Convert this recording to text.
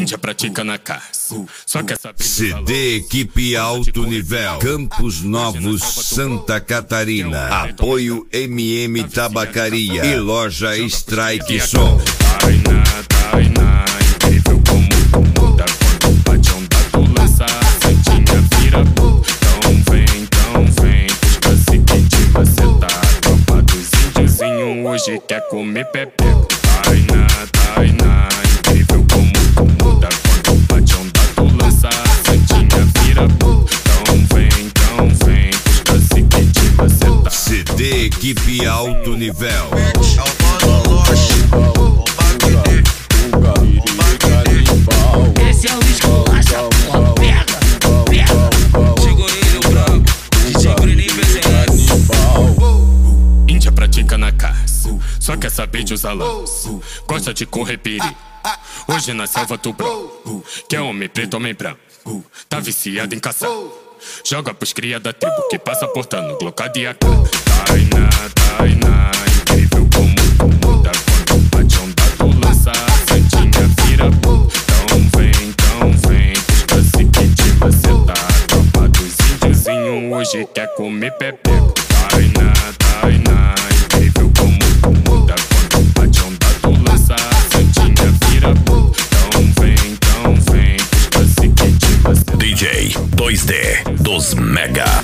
Índia pratica na caça. Só quer saber CD Equipe Alto Nível, Campos Novos, Santa Catarina. Apoio MM Tabacaria e Loja Strike Som. Tainá, incrível como tu muda quando o patrão da tu lança a santinha vira. Então vem, os cacique de maceta. A tropa dos índiozinhos hoje quer comer pepeco. Tainá, incrível como tu muda quando o patrão da tu lança a santinha vira. Então vem, os cacique de maceta. CD Equipe Alto Nível. Esse é o esculacha, porra, pega. Chegou ele, o branco, DJ Bruninho PCS. Índia pratica na caça, só quer saber de usar lança. Gosta de correr perigo, hoje na selva tu branco. Que é homem preto, homem branco, tá viciado em caçar. Joga pros cria da tribo que passa portando glocada e AK. Tainá, incrível como tu muda quando o patrão da tu lança a santinha vira. Então vem, os cacique de maceta. A tropa dos índiozinhos hoje quer comer pepeco. Tainá, incrível como tu muda quando o patrão da tu lança a santinha vira. Então vem, os cacique de maceta. DJ 2D dos Mega.